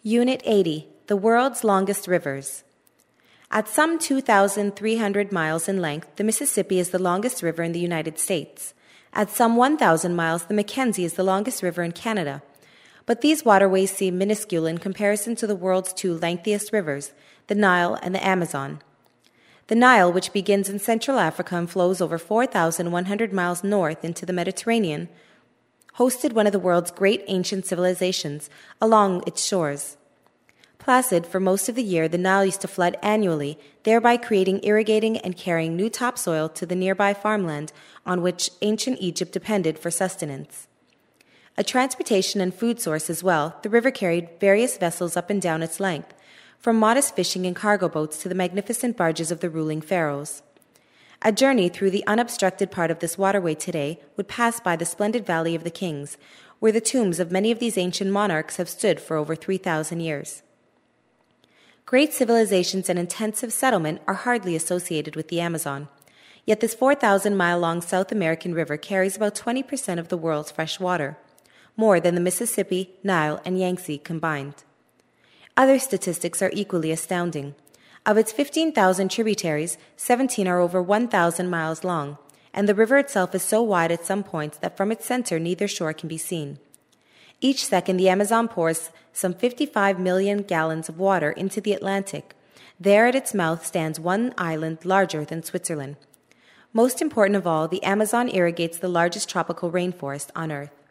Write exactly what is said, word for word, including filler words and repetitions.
Unit eighty, the world's longest rivers. At some two thousand three hundred miles in length, the Mississippi is the longest river in the United States. At some one thousand miles, the Mackenzie is the longest river in Canada. But these waterways seem minuscule in comparison to the world's two lengthiest rivers, the Nile and the Amazon. The Nile, which begins in Central Africa and flows over four thousand one hundred miles north into the Mediterranean, hosted one of the world's great ancient civilizations along its shores. Placid for most of the year, the Nile used to flood annually, thereby creating, irrigating, and carrying new topsoil to the nearby farmland on which ancient Egypt depended for sustenance. A transportation and food source as well, the river carried various vessels up and down its length, from modest fishing and cargo boats to the magnificent barges of the ruling pharaohs. A journey through the unobstructed part of this waterway today would pass by the splendid Valley of the Kings, where the tombs of many of these ancient monarchs have stood for over three thousand years. Great civilizations and intensive settlement are hardly associated with the Amazon. Yet this four thousand mile long South American river carries about twenty percent of the world's fresh water, more than the Mississippi, Nile, and Yangtze combined. Other statistics are equally astounding. Of its fifteen thousand tributaries, seventeen are over one thousand miles long, and the river itself is so wide at some points that from its center neither shore can be seen. Each second, the Amazon pours some fifty-five million gallons of water into the Atlantic. There at its mouth stands one island larger than Switzerland. Most important of all, the Amazon irrigates the largest tropical rainforest on Earth.